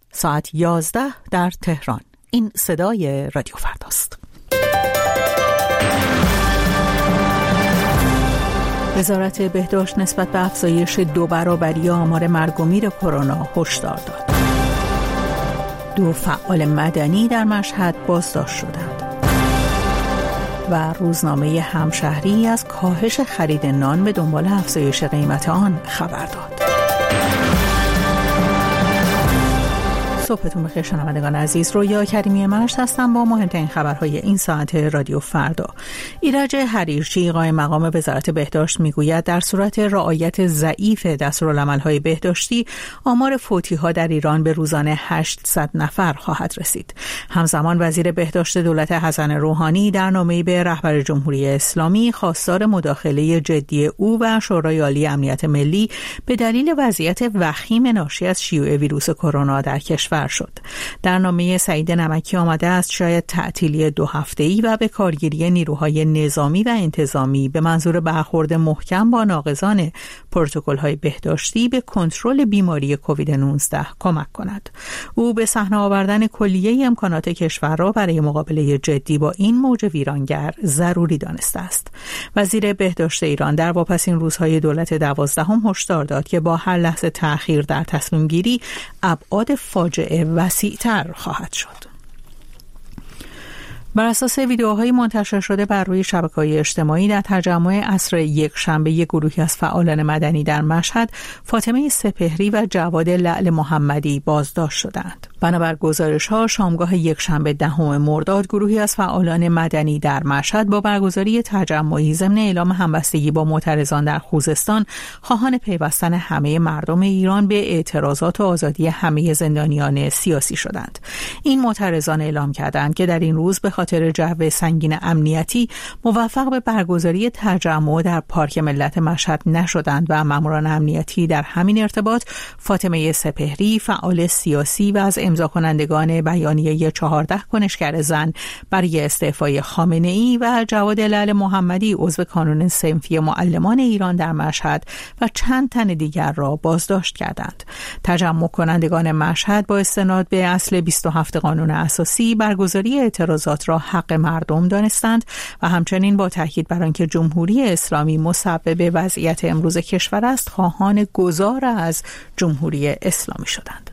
ساعت 11 در تهران. این صدای رادیو فرداست. وزارت بهداشت نسبت به افزایش 2 برابری آمار مرگ و میر کرونا هشدار داد. 2 فعال مدنی در مشهد بازداشت شدند. و روزنامه همشهری از کاهش خرید نان به دنبال افزایش قیمت آن خبر داد. صبحتون بخیر شنوندگان عزیز، رویا کریمی مشت هستم با مهمترین خبرهای این ساعت رادیو فردا. ایرج حریرچی قائم مقام وزارت بهداشت میگوید در صورت رعایت ضعیف دستورالعمل‌های بهداشتی آمار فوتی‌ها در ایران به روزانه 800 نفر خواهد رسید. همزمان وزیر بهداشت دولت حسن روحانی در نامه‌ای به رهبر جمهوری اسلامی خواستار مداخله جدی او و شورای عالی امنیت ملی به دلیل وضعیت وخیم ناشی از شیوع ویروس کرونا در کشور شد. در نامه سعید نمکی آمده است شاید تعطیلی 2 هفته‌ای و به کارگیری نیروهای نظامی و انتظامی به منظور برخورد محکم با ناقضان پروتکل‌های بهداشتی به کنترل بیماری کووید 19 کمک کند. او به صحنه آوردن کلیه امکانات کشور را برای مقابله جدی با این موج ویرانگر ضروری دانسته است. وزیر بهداشت ایران در واپسین روزهای دولت 12 هشدار داد که با هر لحظه تأخیر در تصمیم گیری ابعاد فاجعه وسیع‌تر خواهد شد. بر اساس ویدیوهای منتشر شده بر روی شبکه‌های اجتماعی در تجمع عصر یک شنبه یک گروهی از فعالان مدنی در مشهد، فاطمه سپهری و جواد لعل محمدی بازداشت شدند. بنابر گزارش‌ها شامگاه یک شنبه 10 مرداد گروهی از فعالان مدنی در مشهد با برگزاری تجمعی ضمن اعلام همبستگی با معترضان در خوزستان خواهان پیوستن همه مردم ایران به اعتراضات و آزادی همه زندانیان سیاسی شدند. این معترضان اعلام کردند که در این روز به خاطر جو سنگین امنیتی موفق به برگزاری تجمع در پارک ملت مشهد نشدند و ماموران امنیتی در همین ارتباط فاطمه سپهری فعال سیاسی و از امضا کنندگان بیانیه 14 کنشگر زن برای استعفای خامنه‌ای و جواد لعل محمدی عضو کانون صنفی معلمان ایران در مشهد و چند تن دیگر را بازداشت کردند. تجمع کنندگان مشهد با استناد به اصل 27 قانون اساسی برگزاری اعتراضات را حق مردم دانستند و همچنین با تاکید بر آنکه جمهوری اسلامی مسبب وضعیت امروز کشور است خواهان گذار از جمهوری اسلامی شدند.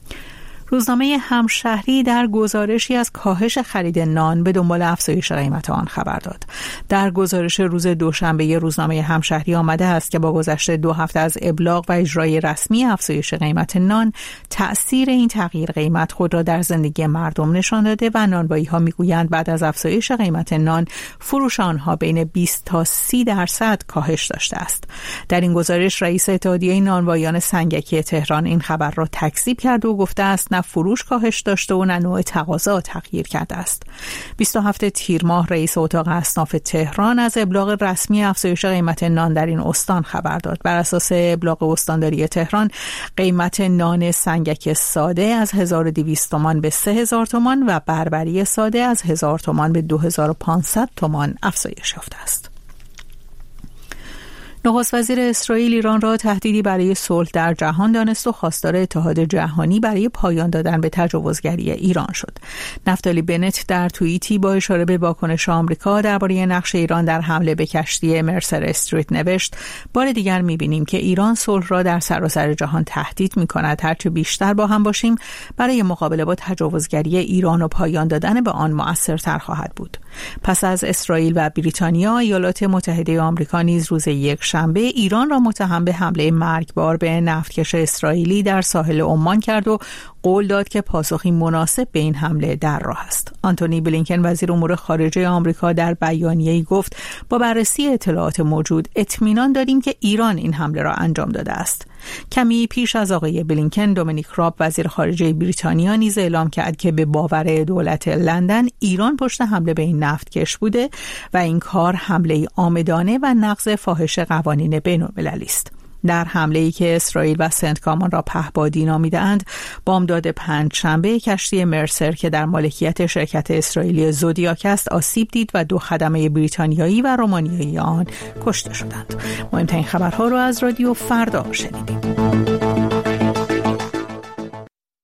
روزنامه همشهری در گزارشی از کاهش خرید نان به دنبال افزایش قیمت آن خبر داد. در گزارش روز دوشنبه روزنامه همشهری آمده است که با گذشت 2 هفته از ابلاغ و اجرای رسمی افزایش قیمت نان، تأثیر این تغییر قیمت خود را در زندگی مردم نشان داده و نانوایی‌ها میگویند بعد از افزایش قیمت نان، فروش آنها بین 20 تا 30% کاهش داشته است. در این گزارش رئیس اتحادیه نانواییان سنگکی تهران این خبر را تکذیب کرد و گفته است نه فروش کاهش داشته و نه نوع تقاضا تغییر کرده است. 27 تیر ماه رئیس اتاق اصناف تهران از ابلاغ رسمی افزایش قیمت نان در این استان خبر داد. بر اساس ابلاغ استانداری تهران، قیمت نان سنگک ساده از 1200 تومان به 3000 تومان و بربری ساده از 1000 تومان به 2500 تومان افزایش یافته است. نخست وزیر اسرائیل ایران را تهدیدی برای صلح در جهان دانست و خواستار اتحاد جهانی برای پایان دادن به تجاوزگری ایران شد. نفتالی بنت در توییتی با اشاره به واکنش آمریکا درباره نقش ایران در حمله به کشتی مرسر استریت نوشت: بار دیگر می‌بینیم که ایران صلح را در سراسر جهان تهدید می‌کند. هرچه بیشتر با هم باشیم برای مقابله با تجاوزگری ایران و پایان دادن به آن مؤثرتر خواهد بود. پس از اسرائیل و بریتانیا، ایالات متحده آمریکا نیز روز یک شنبه ایران را متهم به حمله مرگبار به نفتکش اسرائیلی در ساحل عمان کرد و قول داد که پاسخی مناسب به این حمله در راه است. آنتونی بلینکن وزیر امور خارجه آمریکا در بیانیه‌ای گفت: با بررسی اطلاعات موجود اطمینان داریم که ایران این حمله را انجام داده است. کمی پیش از آقای بلینکن، دومینیک راب وزیر خارجه بریتانیا نیز اعلام کرد که به باور دولت لندن ایران پشت حمله به این نفتکش بوده و این کار حمله عامدانه و نقض فاحش قوانین بین‌المللی است. در حمله‌ای که اسرائیل و سنتکامان را پهپادی نامیده‌اند، بامداد پنجشنبه کشتی مرسر که در مالکیت شرکت اسرائیلی زودیاک است آسیب دید و 2 خدمه بریتانیایی و رومانیایی آن کشته شدند. مهمترین خبرها را از رادیو فردا شنیدید.